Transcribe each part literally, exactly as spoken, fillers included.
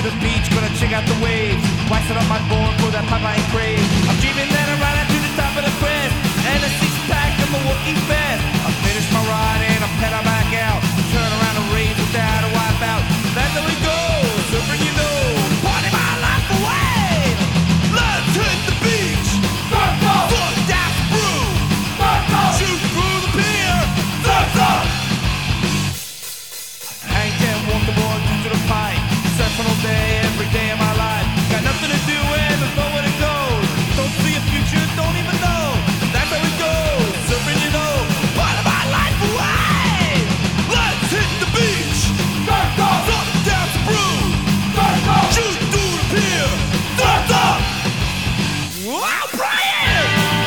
the beach, gonna check out the waves. Waxing up my board for that pipeline crave. I'm dreaming that I ride out to the top of the crest, and a six pack of Milwaukee Fest. I finish my ride and I pedal back out. Turn around and race without a wipe out. That's how it goes, so bring you know. Party my life away. Let's hit the beach. Surf's up. Fuck that brew. Surf's up. Shoot through the pier. Surf's up. Hang ten, walk the board to the pipe. Surfing all day, every day of my life. Got nothing to do and there's nowhere to go. Don't see a future, don't even know. That's how it goes, surfing you know. Party my life away. Let's hit the beach. Surf's up. Fuck that brew. Surf's up. Shoot through the pier. Surf's up. Wow, Brian!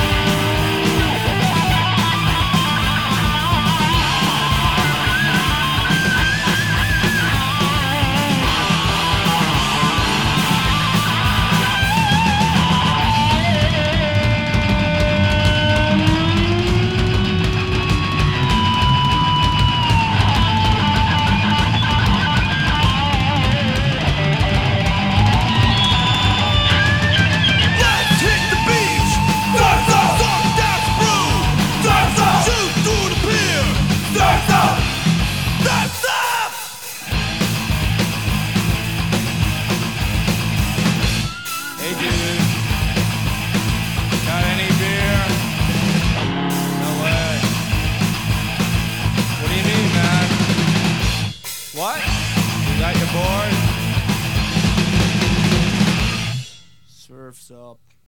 Hey dude, got any beer? No way. What do you mean, man? What? You got your board? Surf's up.